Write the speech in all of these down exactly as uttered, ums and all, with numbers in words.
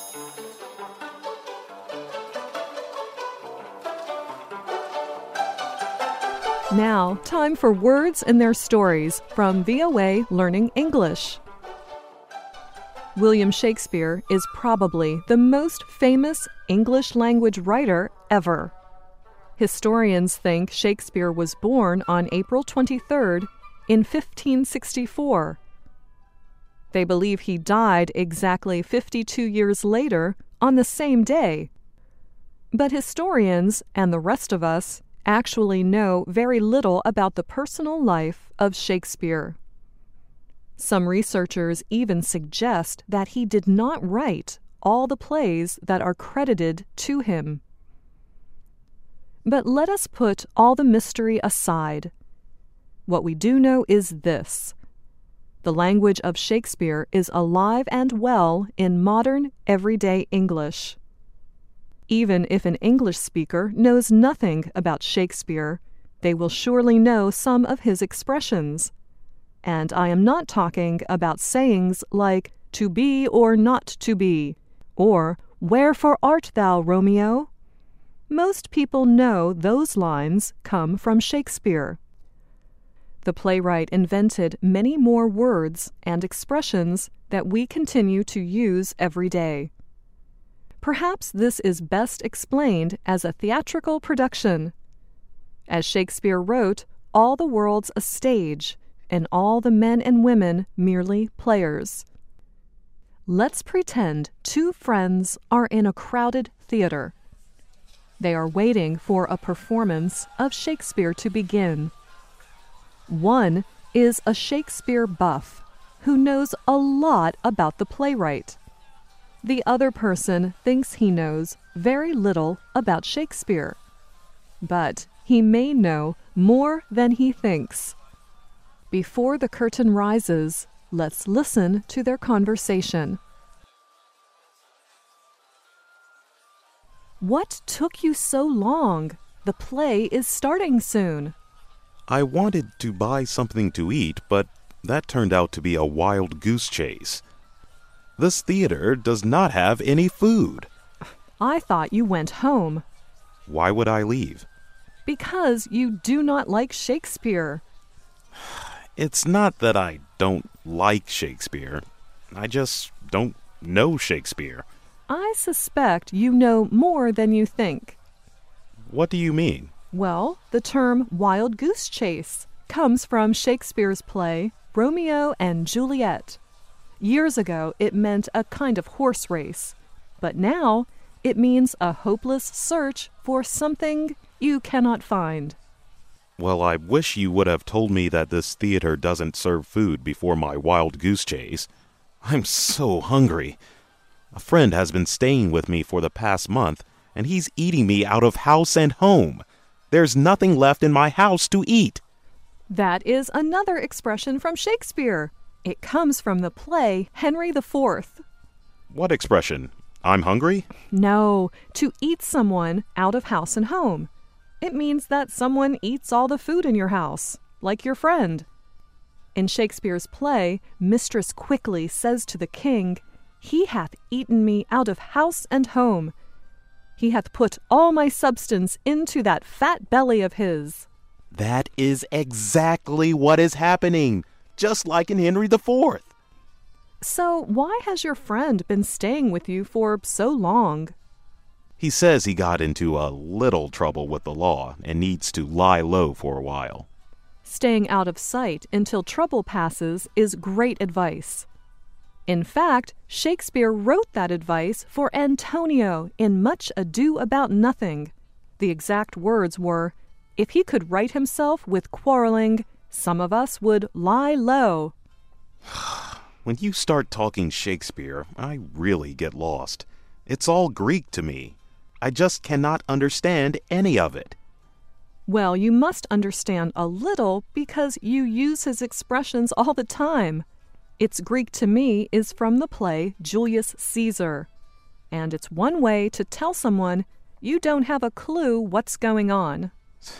Now, time for Words and Their Stories from V O A Learning English. William Shakespeare is probably the most famous English language writer ever. Historians think Shakespeare was born on April twenty-third in fifteen sixty-four. They believe he died exactly fifty-two years later on the same day. But historians and the rest of us actually know very little about the personal life of Shakespeare. Some researchers even suggest that he did not write all the plays that are credited to him. But let us put all the mystery aside. What we do know is this: the language of Shakespeare is alive and well in modern, everyday English. Even if an English speaker knows nothing about Shakespeare, they will surely know some of his expressions. And I am not talking about sayings like "to be or not to be," or "Wherefore art thou, Romeo?" Most people know those lines come from Shakespeare. The playwright invented many more words and expressions that we continue to use every day. Perhaps this is best explained as a theatrical production. As Shakespeare wrote, all the world's a stage, and all the men and women merely players. Let's pretend two friends are in a crowded theater. They are waiting for a performance of Shakespeare to begin. One is a Shakespeare buff who knows a lot about the playwright. The other person thinks he knows very little about Shakespeare, but he may know more than he thinks. Before the curtain rises, let's listen to their conversation. What took you so long? The play is starting soon. I wanted to buy something to eat, but that turned out to be a wild goose chase. This theater does not have any food. I thought you went home. Why would I leave? Because you do not like Shakespeare. It's not that I don't like Shakespeare. I just don't know Shakespeare. I suspect you know more than you think. What do you mean? Well, the term wild goose chase comes from Shakespeare's play Romeo and Juliet. Years ago, it meant a kind of horse race, but now it means a hopeless search for something you cannot find. Well, I wish you would have told me that this theater doesn't serve food before my wild goose chase. I'm so hungry. A friend has been staying with me for the past month, and he's eating me out of house and home. There's nothing left in my house to eat. That is another expression from Shakespeare. It comes from the play Henry the Fourth. What expression? I'm hungry? No, to eat someone out of house and home. It means that someone eats all the food in your house, like your friend. In Shakespeare's play, Mistress Quickly says to the king, "He hath eaten me out of house and home. He hath put all my substance into that fat belly of his." That is exactly what is happening, just like in Henry the Fourth. So why has your friend been staying with you for so long? He says he got into a little trouble with the law and needs to lie low for a while. Staying out of sight until trouble passes is great advice. In fact, Shakespeare wrote that advice for Antonio in Much Ado About Nothing. The exact words were, "If he could right himself with quarreling, some of us would lie low." When you start talking Shakespeare, I really get lost. It's all Greek to me. I just cannot understand any of it. Well, you must understand a little because you use his expressions all the time. It's Greek to me is from the play Julius Caesar. And it's one way to tell someone you don't have a clue what's going on.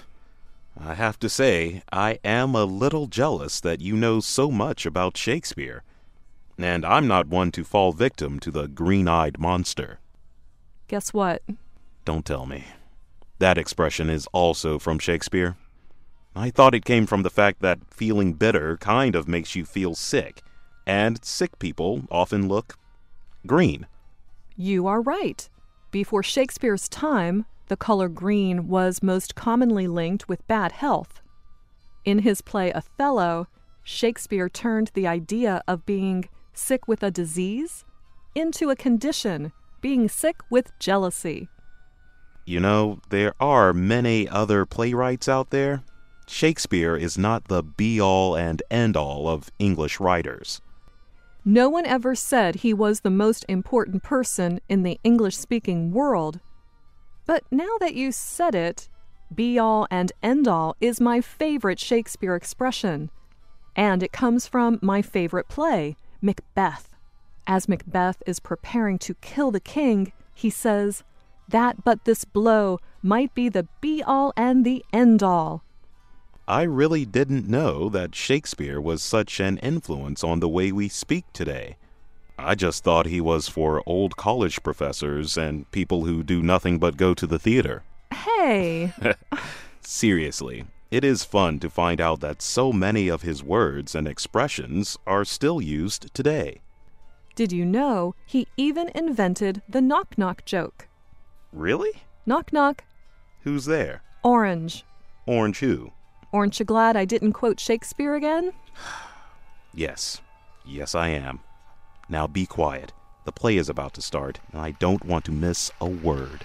I have to say, I am a little jealous that you know so much about Shakespeare. And I'm not one to fall victim to the green-eyed monster. Guess what? Don't tell me. That expression is also from Shakespeare. I thought it came from the fact that feeling bitter kind of makes you feel sick, and sick people often look green. You are right. Before Shakespeare's time, the color green was most commonly linked with bad health. In his play Othello, Shakespeare turned the idea of being sick with a disease into a condition, being sick with jealousy. You know, there are many other playwrights out there. Shakespeare is not the be-all and end-all of English writers. No one ever said he was the most important person in the English-speaking world. But now that you said it, be-all and end-all is my favorite Shakespeare expression. And it comes from my favorite play, Macbeth. As Macbeth is preparing to kill the king, he says, "That but this blow might be the be-all and the end-all." I really didn't know that Shakespeare was such an influence on the way we speak today. I just thought he was for old college professors and people who do nothing but go to the theater. Hey! Seriously, it is fun to find out that so many of his words and expressions are still used today. Did you know he even invented the knock-knock joke? Really? Knock-knock. Who's there? Orange. Orange who? Aren't you glad I didn't quote Shakespeare again? Yes. Yes, I am. Now be quiet. The play is about to start, and I don't want to miss a word.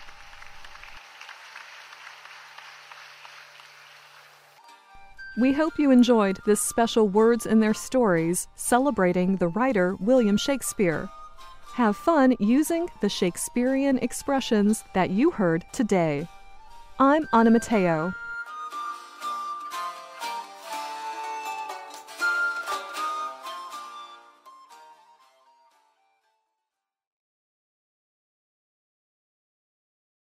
We hope you enjoyed this special Words in Their Stories celebrating the writer William Shakespeare. Have fun using the Shakespearean expressions that you heard today. I'm Anna Mateo.